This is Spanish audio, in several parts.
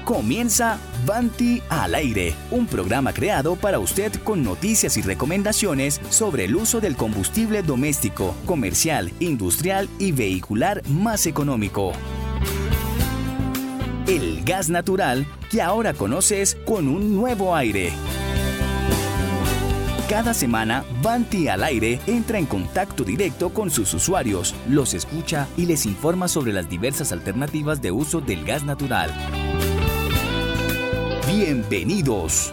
Comienza Vanti al aire, un programa creado para usted con noticias y recomendaciones sobre el uso del combustible doméstico, comercial, industrial y vehicular más económico. El gas natural que ahora conoces con un nuevo aire. Cada semana, Vanti al aire entra en contacto directo con sus usuarios, los escucha y les informa sobre las diversas alternativas de uso del gas natural. ¡Bienvenidos!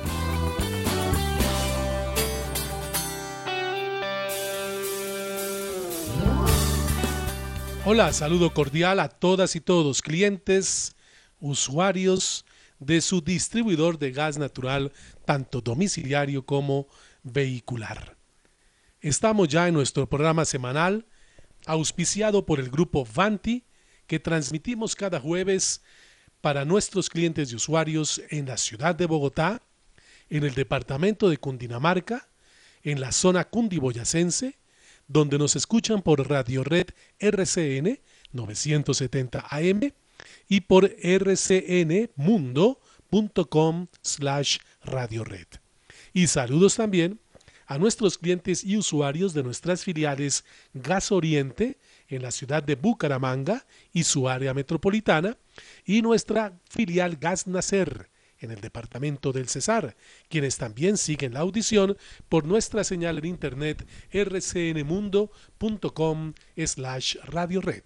Hola, saludo cordial a todas y todos, clientes, usuarios de su distribuidor de gas natural, tanto domiciliario como vehicular. Estamos ya en nuestro programa semanal, auspiciado por el grupo Vanti, que transmitimos cada jueves para nuestros clientes y usuarios en la ciudad de Bogotá, en el departamento de Cundinamarca, en la zona cundiboyacense, donde nos escuchan por Radio Red RCN 970 AM y por rcnmundo.com/radiored. Y saludos también a nuestros clientes y usuarios de nuestras filiales Gas Oriente en la ciudad de Bucaramanga y su área metropolitana, y nuestra filial Gas Nacer en el departamento del Cesar, quienes también siguen la audición por nuestra señal en internet rcnmundo.com/radiored.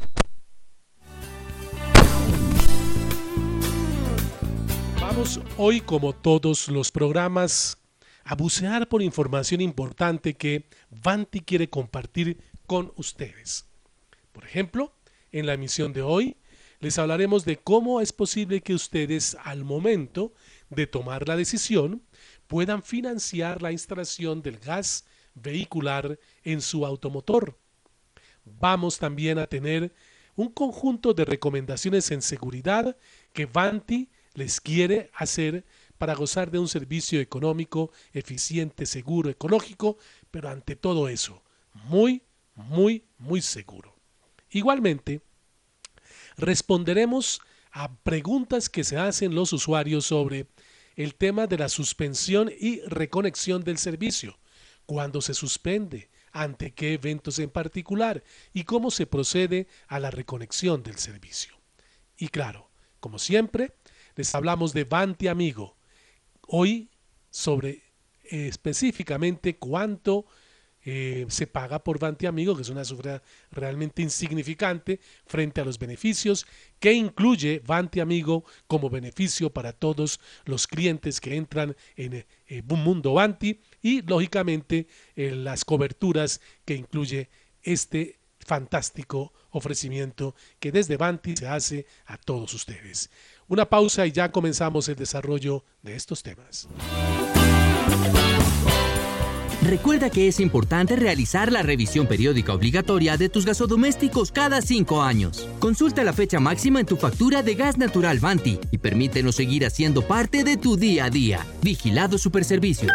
Vamos hoy, como todos los programas, a bucear por información importante que Vanti quiere compartir con ustedes. Por ejemplo, en la emisión de hoy les hablaremos de cómo es posible que ustedes, al momento de tomar la decisión, puedan financiar la instalación del gas vehicular en su automotor. Vamos también a tener un conjunto de recomendaciones en seguridad que Vanti les quiere hacer para gozar de un servicio económico, eficiente, seguro, ecológico, pero ante todo eso, muy seguro. Igualmente, responderemos a preguntas que se hacen los usuarios sobre el tema de la suspensión y reconexión del servicio, cuándo se suspende, ante qué eventos en particular y cómo se procede a la reconexión del servicio. Y claro, como siempre, les hablamos de Vanti Amigo, hoy sobre específicamente cuánto se paga por Vanti Amigo, que es una cifra realmente insignificante frente a los beneficios que incluye Vanti Amigo como beneficio para todos los clientes que entran en un mundo Vanti y lógicamente las coberturas que incluye este fantástico ofrecimiento que desde Vanti se hace a todos ustedes. Una pausa y ya comenzamos el desarrollo de estos temas. Recuerda que es importante realizar la revisión periódica obligatoria de tus gasodomésticos cada 5 años. Consulta la fecha máxima en tu factura de gas natural Vanti y permítenos seguir haciendo parte de tu día a día. Vigilado Superservicios.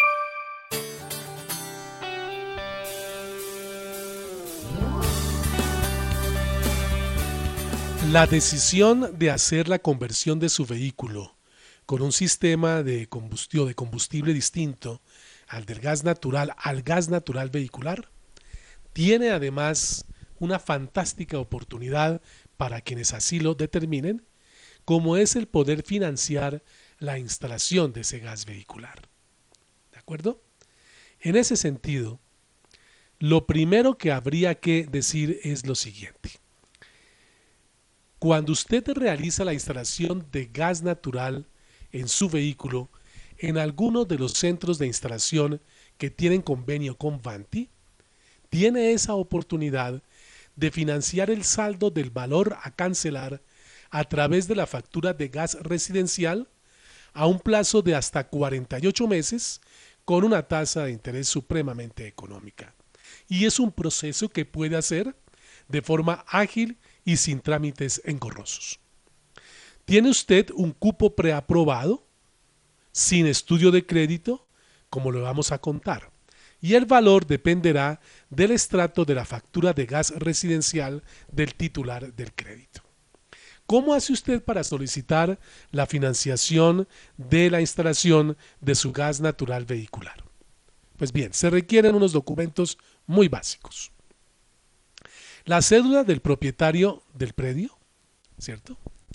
La decisión de hacer la conversión de su vehículo con un sistema de combustible distinto al del gas natural al gas natural vehicular tiene además una fantástica oportunidad para quienes así lo determinen, como es el poder financiar la instalación de ese gas vehicular. ¿De acuerdo? En ese sentido, lo primero que habría que decir es lo siguiente. Cuando usted realiza la instalación de gas natural en su vehículo en alguno de los centros de instalación que tienen convenio con Vanti, tiene esa oportunidad de financiar el saldo del valor a cancelar a través de la factura de gas residencial a un plazo de hasta 48 meses con una tasa de interés supremamente económica. Y es un proceso que puede hacer de forma ágil y sin trámites engorrosos. ¿Tiene usted un cupo preaprobado, sin estudio de crédito, como lo vamos a contar? Y el valor dependerá del estrato de la factura de gas residencial del titular del crédito. ¿Cómo hace usted para solicitar la financiación de la instalación de su gas natural vehicular? Pues bien, se requieren unos documentos muy básicos. La cédula del propietario del predio, ¿cierto?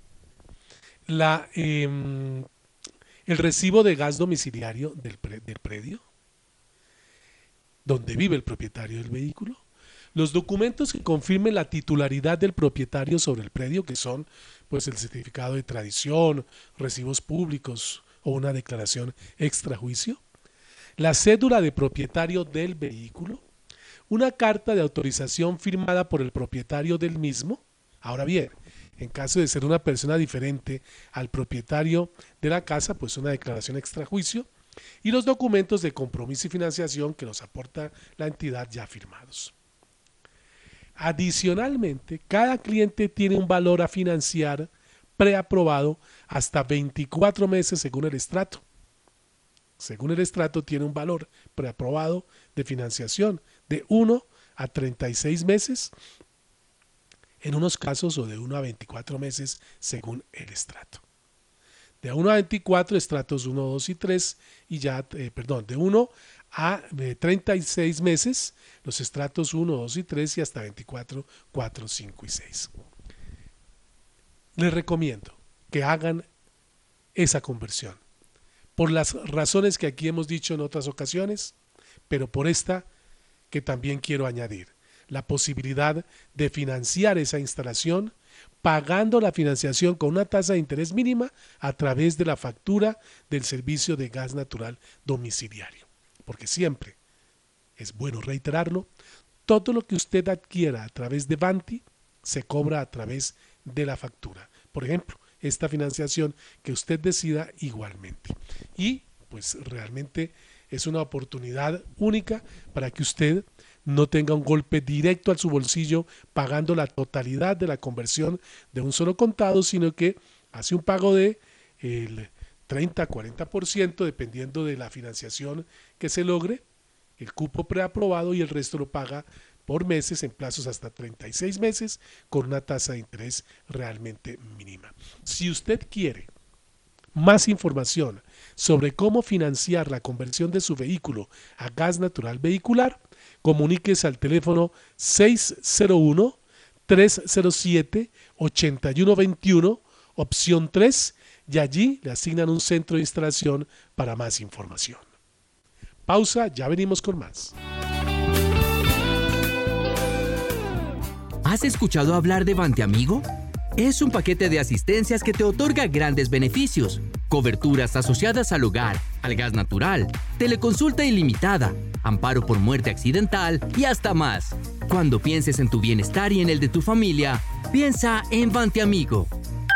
El recibo de gas domiciliario del predio, donde vive el propietario del vehículo, los documentos que confirmen la titularidad del propietario sobre el predio, que son pues el certificado de tradición, recibos públicos o una declaración extrajuicio, la cédula de propietario del vehículo, una carta de autorización firmada por el propietario del mismo. Ahora bien, en caso de ser una persona diferente al propietario de la casa, pues una declaración extrajuicio y los documentos de compromiso y financiación que nos aporta la entidad ya firmados. Adicionalmente, cada cliente tiene un valor a financiar preaprobado hasta 24 meses según el estrato. Según el estrato tiene un valor preaprobado de financiación de 1 a 36 meses en unos casos o de 1 a 24 meses según el estrato. De 1 a 24, estratos 1, 2 y 3 y ya, de 1 a 36 meses, los estratos 1, 2 y 3 y hasta 24, 4, 5 y 6. Les recomiendo que hagan esa conversión por las razones que aquí hemos dicho en otras ocasiones, pero por esta que también quiero añadir, la posibilidad de financiar esa instalación pagando la financiación con una tasa de interés mínima a través de la factura del servicio de gas natural domiciliario. Porque siempre, es bueno reiterarlo, todo lo que usted adquiera a través de Vanti se cobra a través de la factura. Por ejemplo, esta financiación que usted decida igualmente. Y pues realmente es una oportunidad única para que usted no tenga un golpe directo a su bolsillo pagando la totalidad de la conversión de un solo contado, sino que hace un pago de el 30-40% dependiendo de la financiación que se logre, el cupo preaprobado, y el resto lo paga por meses en plazos hasta 36 meses con una tasa de interés realmente mínima. Si usted quiere más información sobre cómo financiar la conversión de su vehículo a gas natural vehicular, comuníquese al teléfono 601-307-8121, opción 3, y allí le asignan un centro de instalación para más información. Pausa, ya venimos con más. ¿Has escuchado hablar de Vanti Amigo? Es un paquete de asistencias que te otorga grandes beneficios. Coberturas asociadas al hogar, al gas natural, teleconsulta ilimitada, amparo por muerte accidental y hasta más. Cuando pienses en tu bienestar y en el de tu familia, piensa en Vanti Amigo.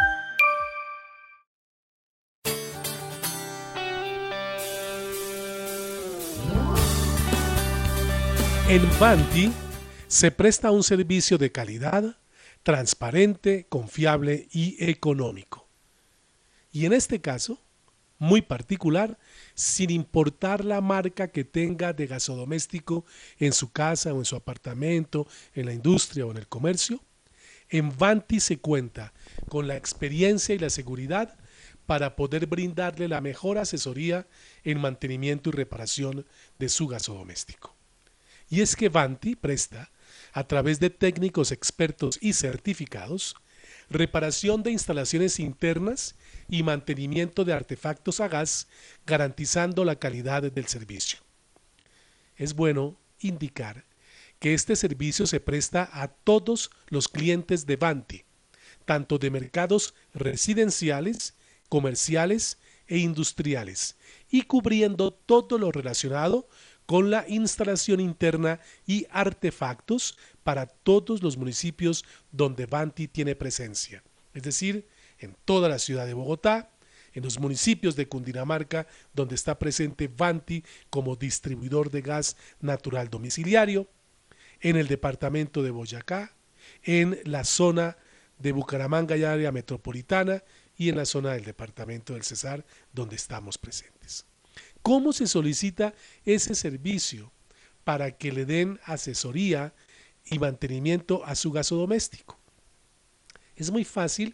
En Vanti se presta un servicio de calidad, transparente, confiable y económico. Y en este caso, muy particular, sin importar la marca que tenga de gasodoméstico en su casa o en su apartamento, en la industria o en el comercio, en Vanti se cuenta con la experiencia y la seguridad para poder brindarle la mejor asesoría en mantenimiento y reparación de su gasodoméstico. Y es que Vanti presta, a través de técnicos expertos y certificados, reparación de instalaciones internas y mantenimiento de artefactos a gas, garantizando la calidad del servicio. Es bueno indicar que este servicio se presta a todos los clientes de Vanti, tanto de mercados residenciales, comerciales e industriales, y cubriendo todo lo relacionado con la instalación interna y artefactos para todos los municipios donde Vanti tiene presencia, es decir, en toda la ciudad de Bogotá, en los municipios de Cundinamarca, donde está presente Vanti como distribuidor de gas natural domiciliario, en el departamento de Boyacá, en la zona de Bucaramanga y área metropolitana y en la zona del departamento del Cesar, donde estamos presentes. ¿Cómo se solicita ese servicio para que le den asesoría y mantenimiento a su gasodoméstico? Es muy fácil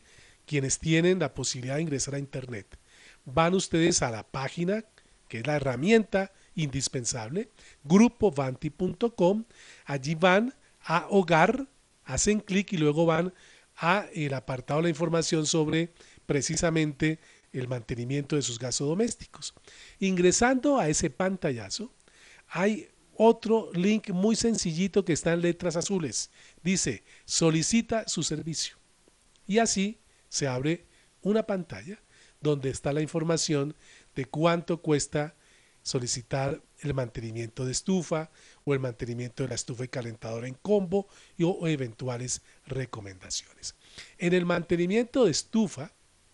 quienes tienen la posibilidad de ingresar a internet, van ustedes a la página, que es la herramienta indispensable, grupovanti.com, allí van a hogar, hacen clic y luego van a el apartado de la información sobre precisamente el mantenimiento de sus gasodomésticos. Ingresando a ese pantallazo, hay otro link muy sencillito que está en letras azules. Dice, solicita su servicio. Y así se abre una pantalla donde está la información de cuánto cuesta solicitar el mantenimiento de estufa o el mantenimiento de la estufa y calentador en combo o eventuales recomendaciones. En el mantenimiento de estufa,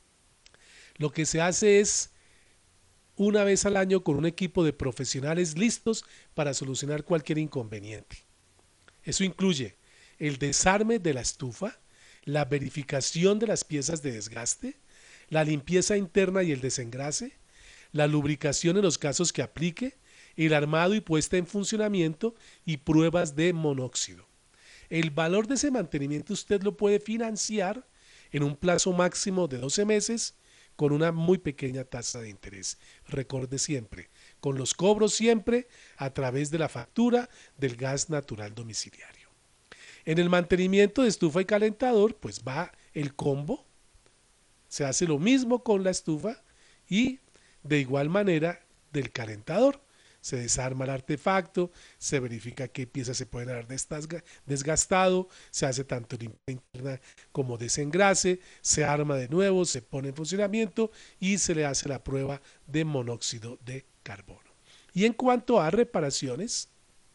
lo que se hace es una vez al año con un equipo de profesionales listos para solucionar cualquier inconveniente. Eso incluye el desarme de la estufa, la verificación de las piezas de desgaste, la limpieza interna y el desengrase, la lubricación en los casos que aplique, el armado y puesta en funcionamiento y pruebas de monóxido. El valor de ese mantenimiento usted lo puede financiar en un plazo máximo de 12 meses con una muy pequeña tasa de interés. Recuerde siempre, con los cobros siempre a través de la factura del gas natural domiciliario. En el mantenimiento de estufa y calentador, pues va el combo, se hace lo mismo con la estufa y de igual manera del calentador. Se desarma el artefacto, se verifica qué piezas se pueden haber desgastado, se hace tanto limpieza interna como desengrase, se arma de nuevo, se pone en funcionamiento y se le hace la prueba de monóxido de carbono. Y en cuanto a reparaciones,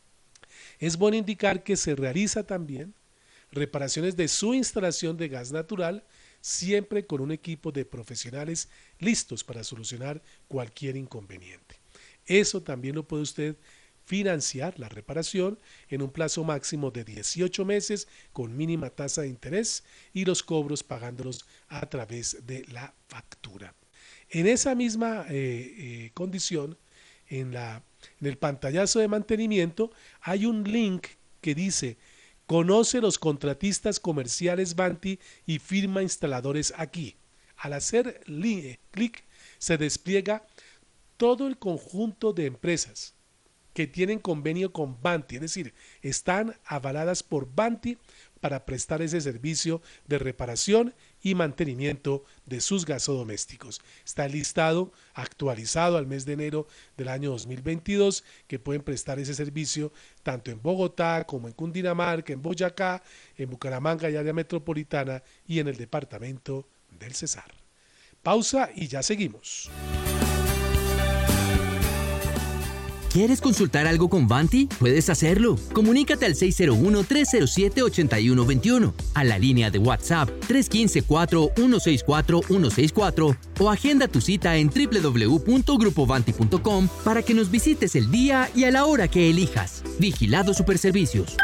es bueno indicar que se realiza también reparaciones de su instalación de gas natural, siempre con un equipo de profesionales listos para solucionar cualquier inconveniente. Eso también lo puede usted financiar, la reparación, en un plazo máximo de 18 meses con mínima tasa de interés y los cobros pagándolos a través de la factura. En esa misma condición, en el pantallazo de mantenimiento, hay un link que dice: conoce los contratistas comerciales Vanti y firma instaladores aquí. Al hacer clic, se despliega todo el conjunto de empresas que tienen convenio con Vanti, es decir, están avaladas por Vanti para prestar ese servicio de reparación y mantenimiento de sus gasodomésticos. Está el listado actualizado al mes de enero del año 2022 que pueden prestar ese servicio tanto en Bogotá como en Cundinamarca, en Boyacá, en Bucaramanga y área metropolitana y en el departamento del Cesar. Pausa y ya seguimos. ¿Quieres consultar algo con Vanti? Puedes hacerlo. Comunícate al 601-307-8121, a la línea de WhatsApp 315-4164-164 o agenda tu cita en www.grupovanti.com para que nos visites el día y a la hora que elijas. Vigilado Superservicios.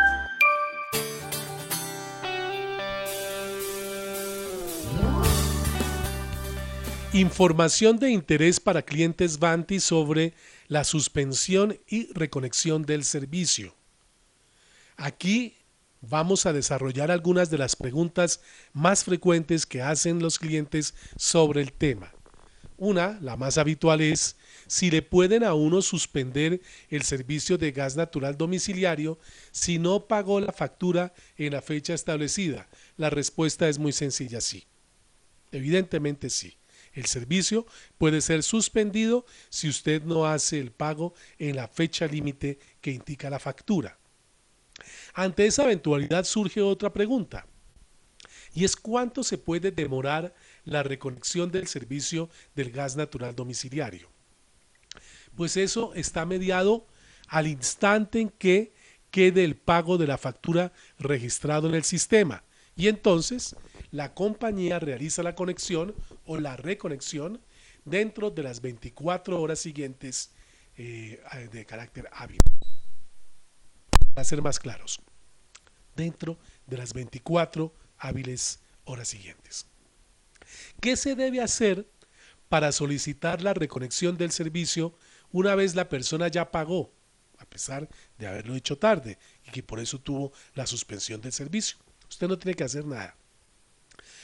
Información de interés para clientes Vanti sobre la suspensión y reconexión del servicio. Aquí vamos a desarrollar algunas de las preguntas más frecuentes que hacen los clientes sobre el tema. Una, la más habitual, es si le pueden a uno suspender el servicio de gas natural domiciliario si no pagó la factura en la fecha establecida. La respuesta es muy sencilla, sí. Evidentemente sí. El servicio puede ser suspendido si usted no hace el pago en la fecha límite que indica la factura. Ante esa eventualidad surge otra pregunta, y es ¿cuánto se puede demorar la reconexión del servicio del gas natural domiciliario? Pues eso está mediado al instante en que quede el pago de la factura registrado en el sistema, y entonces la compañía realiza la conexión o la reconexión dentro de las 24 horas siguientes de carácter hábil. Para ser más claros, dentro de las 24 hábiles horas siguientes. ¿Qué se debe hacer para solicitar la reconexión del servicio una vez la persona ya pagó, a pesar de haberlo hecho tarde y que por eso tuvo la suspensión del servicio? Usted no tiene que hacer nada.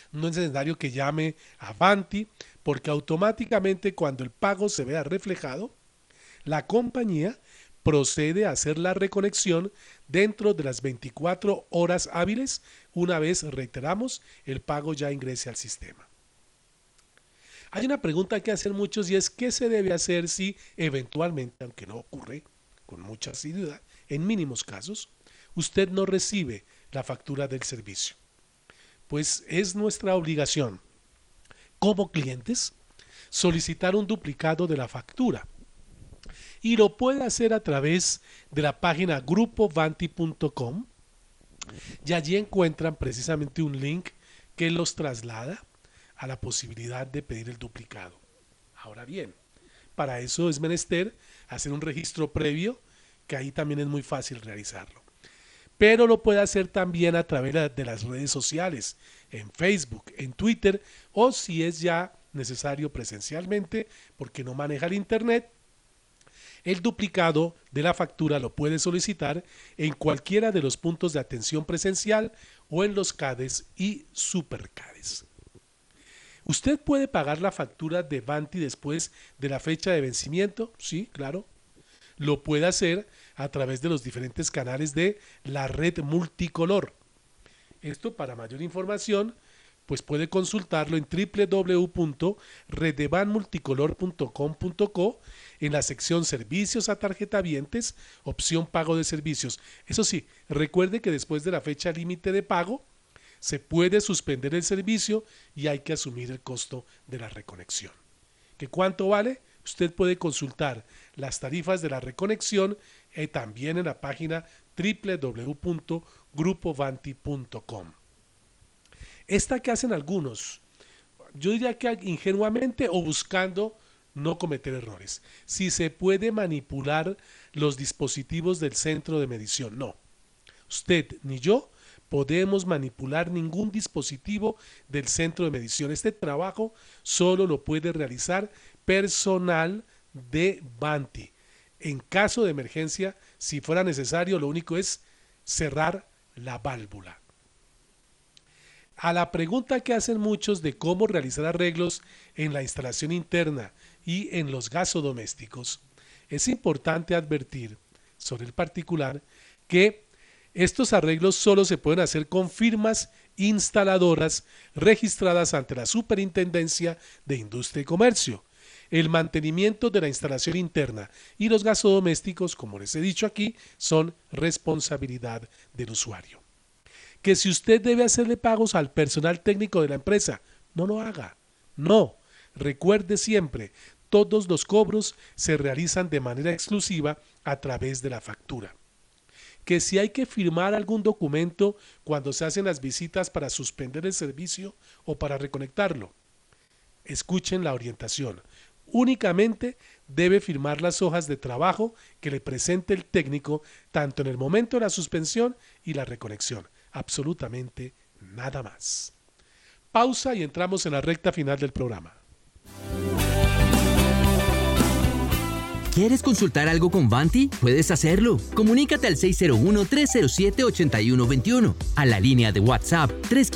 No es necesario que llame a Vanti, porque automáticamente cuando el pago se vea reflejado, la compañía procede a hacer la reconexión dentro de las 24 horas hábiles, una vez, reiteramos, el pago ya ingrese al sistema. Hay una pregunta que hacen muchos y es ¿qué se debe hacer si eventualmente, aunque no ocurre con mucha asiduidad, en mínimos casos, usted no recibe la factura del servicio? Pues es nuestra obligación como clientes solicitar un duplicado de la factura y lo puede hacer a través de la página grupovanti.com y allí encuentran precisamente un link que los traslada a la posibilidad de pedir el duplicado. Ahora bien, para eso es menester hacer un registro previo, que ahí también es muy fácil realizarlo. Pero lo puede hacer también a través de las redes sociales, en Facebook, en Twitter, o si es ya necesario presencialmente, porque no maneja el internet, el duplicado de la factura lo puede solicitar en cualquiera de los puntos de atención presencial o en los CADES y superCADES. ¿Usted puede pagar la factura de Vanti después de la fecha de vencimiento? Sí, claro. Lo puede hacer a través de los diferentes canales de la red multicolor. Esto, para mayor información, pues puede consultarlo en www.redebanmulticolor.com.co en la sección Servicios a tarjetavientes, opción Pago de servicios. Eso sí, recuerde que después de la fecha límite de pago, se puede suspender el servicio y hay que asumir el costo de la reconexión. ¿Qué cuánto vale? Usted puede consultar las tarifas de la reconexión también en la página www.grupovanti.com. Esta que hacen algunos, yo diría que ingenuamente o buscando no cometer errores. Si se puede manipular los dispositivos del centro de medición, no. Usted ni yo podemos manipular ningún dispositivo del centro de medición. Este trabajo solo lo puede realizar personal de Vanti. En caso de emergencia, si fuera necesario, lo único es cerrar la válvula. A la pregunta que hacen muchos de cómo realizar arreglos en la instalación interna y en los gasodomésticos, es importante advertir sobre el particular que estos arreglos solo se pueden hacer con firmas instaladoras registradas ante la Superintendencia de Industria y Comercio. El mantenimiento de la instalación interna y los gasodomésticos, como les he dicho aquí, son responsabilidad del usuario. Que si usted debe hacerle pagos al personal técnico de la empresa, no lo haga. No, recuerde siempre, todos los cobros se realizan de manera exclusiva a través de la factura. Que si hay que firmar algún documento cuando se hacen las visitas para suspender el servicio o para reconectarlo, escuchen la orientación. Únicamente debe firmar las hojas de trabajo que le presente el técnico tanto en el momento de la suspensión y la reconexión. Absolutamente nada más. Pausa y entramos en la recta final del programa. ¿Quieres consultar algo con Vanti? Puedes hacerlo. Comunícate al 601-307-8121, a la línea de WhatsApp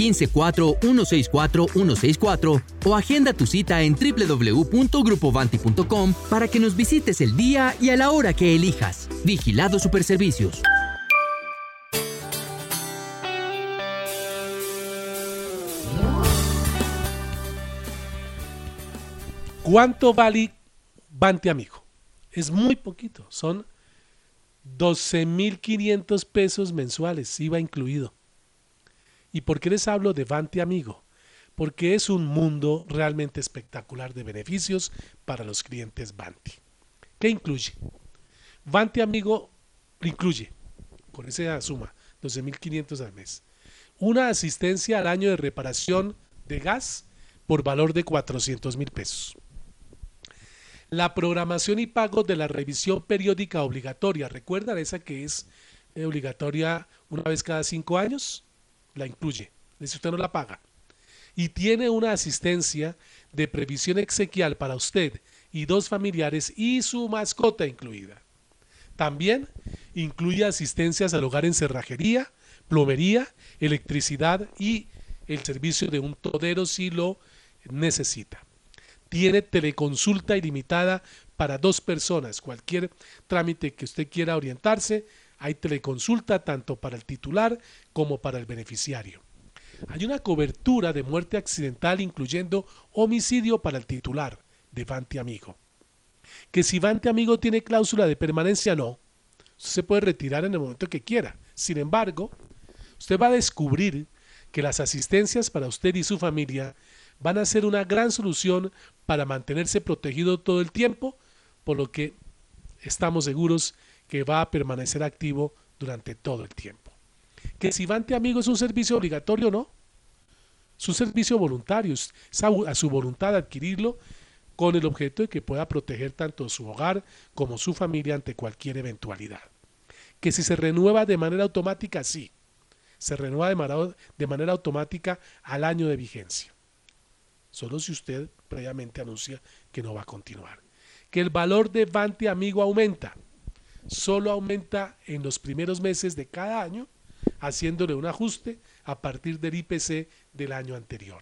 315-4164-164 o agenda tu cita en www.grupovanti.com para que nos visites el día y a la hora que elijas. Vigilado Superservicios. ¿Cuánto vale Vanti Amigo? Es muy poquito, son 12,500 pesos mensuales, IVA incluido. ¿Y por qué les hablo de Vanti Amigo? Porque es un mundo realmente espectacular de beneficios para los clientes Vanti. ¿Qué incluye? Vanti Amigo incluye, con esa suma, 12,500 al mes, una asistencia al año de reparación de gas por valor de 400,000 pesos. La programación y pago de la revisión periódica obligatoria, ¿recuerdan esa que es obligatoria una vez cada 5 años? La incluye, si usted no la paga. Y tiene una asistencia de previsión exequial para usted y 2 familiares y su mascota incluida. También incluye asistencias al hogar en cerrajería, plomería, electricidad y el servicio de un todero si lo necesita. Tiene teleconsulta ilimitada para 2 personas. Cualquier trámite que usted quiera orientarse, hay teleconsulta tanto para el titular como para el beneficiario. Hay una cobertura de muerte accidental incluyendo homicidio para el titular de Vanti Amigo. Que si Vanti Amigo tiene cláusula de permanencia, no. Usted se puede retirar en el momento que quiera. Sin embargo, usted va a descubrir que las asistencias para usted y su familia van a ser una gran solución para mantenerse protegido todo el tiempo, por lo que estamos seguros que va a permanecer activo durante todo el tiempo. Que si Vanti Amigo es un servicio obligatorio, no. Es un servicio voluntario, es a su voluntad adquirirlo con el objeto de que pueda proteger tanto su hogar como su familia ante cualquier eventualidad. Que si se renueva de manera automática, sí. Se renueva de manera automática al año de vigencia. Solo si usted previamente anuncia que no va a continuar. Que el valor de Vanti Amigo aumenta. Solo aumenta en los primeros meses de cada año, haciéndole un ajuste a partir del IPC del año anterior.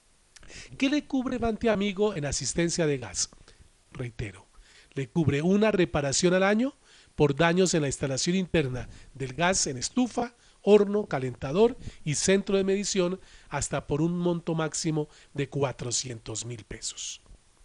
¿Qué le cubre Vanti Amigo en asistencia de gas? Reitero, le cubre una reparación al año por daños en la instalación interna del gas en estufa, horno, calentador y centro de medición hasta por un monto máximo de 400,000 pesos.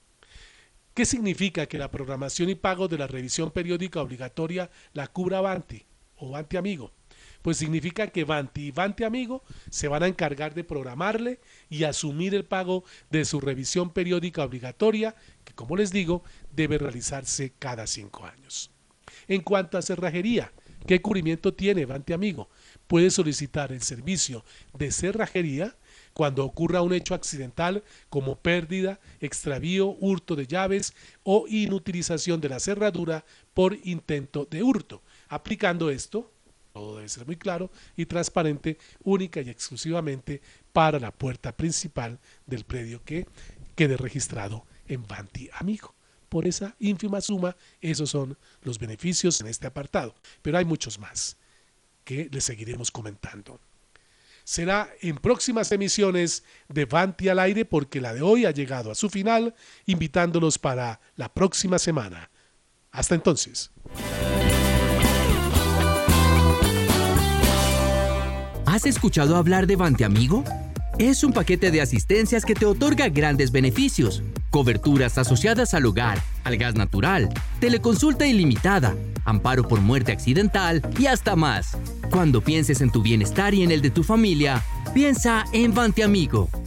¿Qué significa que la programación y pago de la revisión periódica obligatoria la cubra Vanti o Vanti Amigo? Pues significa que Vanti y Vanti Amigo se van a encargar de programarle y asumir el pago de su revisión periódica obligatoria, que como les digo, debe realizarse cada 5 años. En cuanto a cerrajería, ¿qué cubrimiento tiene Vanti Amigo? Puede solicitar el servicio de cerrajería cuando ocurra un hecho accidental como pérdida, extravío, hurto de llaves o inutilización de la cerradura por intento de hurto. Aplicando esto, todo debe ser muy claro y transparente, única y exclusivamente para la puerta principal del predio que quede registrado en Vanti Amigo. Por esa ínfima suma, esos son los beneficios en este apartado, pero hay muchos más que les seguiremos comentando. Será en próximas emisiones de Vanti al aire porque la de hoy ha llegado a su final, invitándolos para la próxima semana. Hasta entonces. ¿Has escuchado hablar de Vanti Amigo? Es un paquete de asistencias que te otorga grandes beneficios, coberturas asociadas al hogar, al gas natural, teleconsulta ilimitada, amparo por muerte accidental y hasta más. Cuando pienses en tu bienestar y en el de tu familia, piensa en Vanti Amigo.